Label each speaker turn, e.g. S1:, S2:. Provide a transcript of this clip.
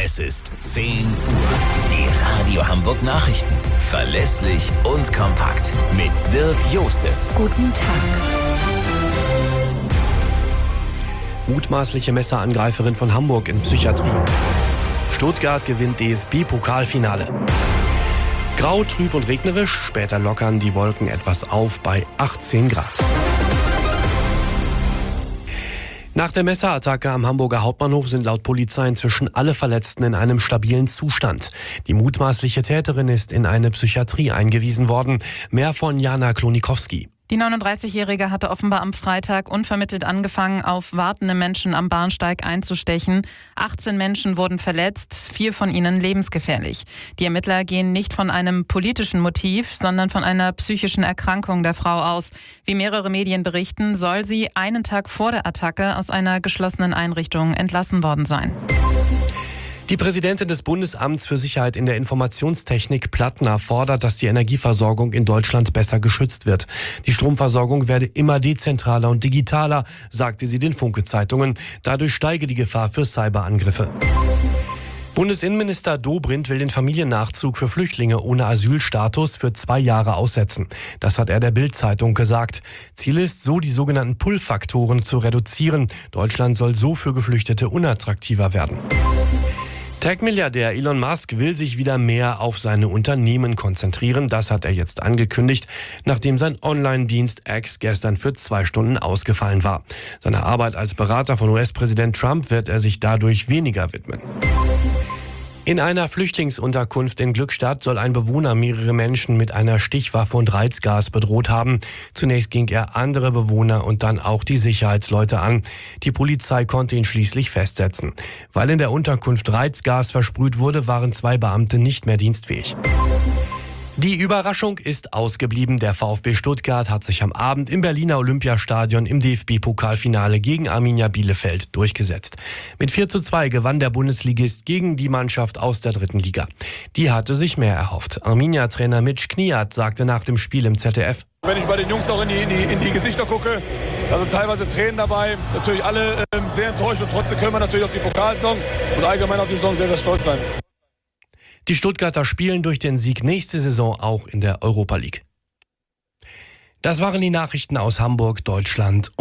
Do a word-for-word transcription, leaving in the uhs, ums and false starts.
S1: Es ist zehn Uhr. Die Radio Hamburg Nachrichten. Verlässlich und kompakt. Mit Dirk Jostes.
S2: Guten Tag.
S3: Mutmaßliche Messerangreiferin von Hamburg in Psychiatrie. Stuttgart gewinnt D F B-Pokalfinale. Grau, trüb und regnerisch, später lockern die Wolken etwas auf bei achtzehn Grad. Nach der Messerattacke am Hamburger Hauptbahnhof sind laut Polizei inzwischen alle Verletzten in einem stabilen Zustand. Die mutmaßliche Täterin ist in eine Psychiatrie eingewiesen worden. Mehr von Jana Klonikowski.
S4: Die neununddreißigjährige hatte offenbar am Freitag unvermittelt angefangen, auf wartende Menschen am Bahnsteig einzustechen. achtzehn Menschen wurden verletzt, vier von ihnen lebensgefährlich. Die Ermittler gehen nicht von einem politischen Motiv, sondern von einer psychischen Erkrankung der Frau aus. Wie mehrere Medien berichten, soll sie einen Tag vor der Attacke aus einer geschlossenen Einrichtung entlassen worden sein.
S3: Die Präsidentin des Bundesamts für Sicherheit in der Informationstechnik, Plattner, fordert, dass die Energieversorgung in Deutschland besser geschützt wird. Die Stromversorgung werde immer dezentraler und digitaler, sagte sie den Funke-Zeitungen. Dadurch steige die Gefahr für Cyberangriffe. Bundesinnenminister Dobrindt will den Familiennachzug für Flüchtlinge ohne Asylstatus für zwei Jahre aussetzen. Das hat er der Bild-Zeitung gesagt. Ziel ist, so die sogenannten Pull-Faktoren zu reduzieren. Deutschland soll so für Geflüchtete unattraktiver werden. Tech-Milliardär Elon Musk will sich wieder mehr auf seine Unternehmen konzentrieren. Das hat er jetzt angekündigt, nachdem sein Online-Dienst X gestern für zwei Stunden ausgefallen war. Seiner Arbeit als Berater von U S-Präsident Trump wird er sich dadurch weniger widmen. In einer Flüchtlingsunterkunft in Glückstadt soll ein Bewohner mehrere Menschen mit einer Stichwaffe und Reizgas bedroht haben. Zunächst ging er andere Bewohner und dann auch die Sicherheitsleute an. Die Polizei konnte ihn schließlich festsetzen. Weil in der Unterkunft Reizgas versprüht wurde, waren zwei Beamte nicht mehr dienstfähig. Die Überraschung ist ausgeblieben. Der VfB Stuttgart hat sich am Abend im Berliner Olympiastadion im D F B-Pokalfinale gegen Arminia Bielefeld durchgesetzt. Mit vier zu zwei gewann der Bundesligist gegen die Mannschaft aus der dritten Liga. Die hatte sich mehr erhofft. Arminia-Trainer Mitch Kniat sagte nach dem Spiel im Z D F:
S5: Wenn ich bei den Jungs auch in die, in die, in die Gesichter gucke, da sind teilweise Tränen dabei. Natürlich alle ähm, sehr enttäuscht und trotzdem können wir natürlich auf die Pokalsaison und allgemein auf die Saison sehr, sehr stolz sein.
S3: Die Stuttgarter spielen durch den Sieg nächste Saison auch in der Europa League. Das waren die Nachrichten aus Hamburg, Deutschland.